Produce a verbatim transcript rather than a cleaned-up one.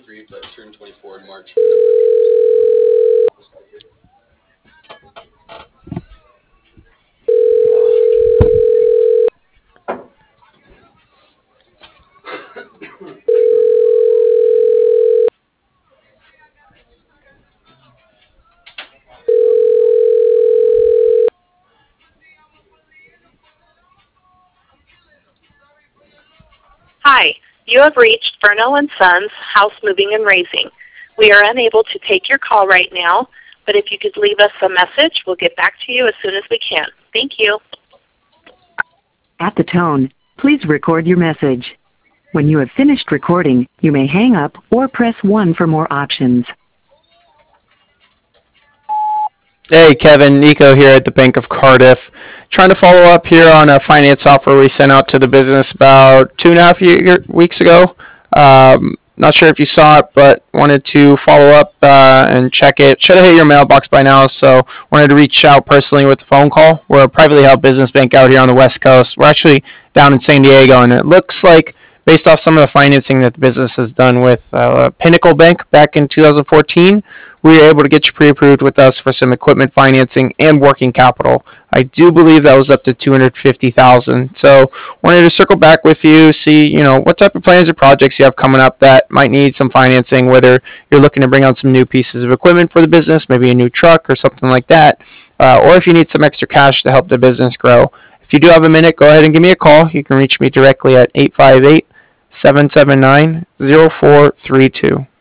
agreed, but turned twenty-four in March. Hi, you have reached Fernell and Sons House Moving and Raising. We are unable to take your call right now, but if you could leave us a message, we'll get back to you as soon as we can. Thank you. At the tone, please record your message. When you have finished recording, you may hang up or press one for more options. Hey Kevin, Nico here at the Bank of Cardiff. Trying to follow up here on a finance offer we sent out to the business about two and a half year, weeks ago. Um, not sure if you saw it, but wanted to follow up uh, and check it. Should have hit your mailbox by now, so wanted to reach out personally with a phone call. We're a privately held business bank out here on the West Coast. We're actually down in San Diego, and it looks like, based off some of the financing that the business has done with uh, Pinnacle Bank back in two thousand fourteen, we were able to get you pre-approved with us for some equipment financing and working capital. I do believe that was up to two hundred fifty thousand dollars. So wanted to circle back with you, see you know what type of plans or projects you have coming up that might need some financing, whether you're looking to bring on some new pieces of equipment for the business, maybe a new truck or something like that, uh, or if you need some extra cash to help the business grow. If you do have a minute, go ahead and give me a call. You can reach me directly at eight five eight, seven seven nine, zero four three two.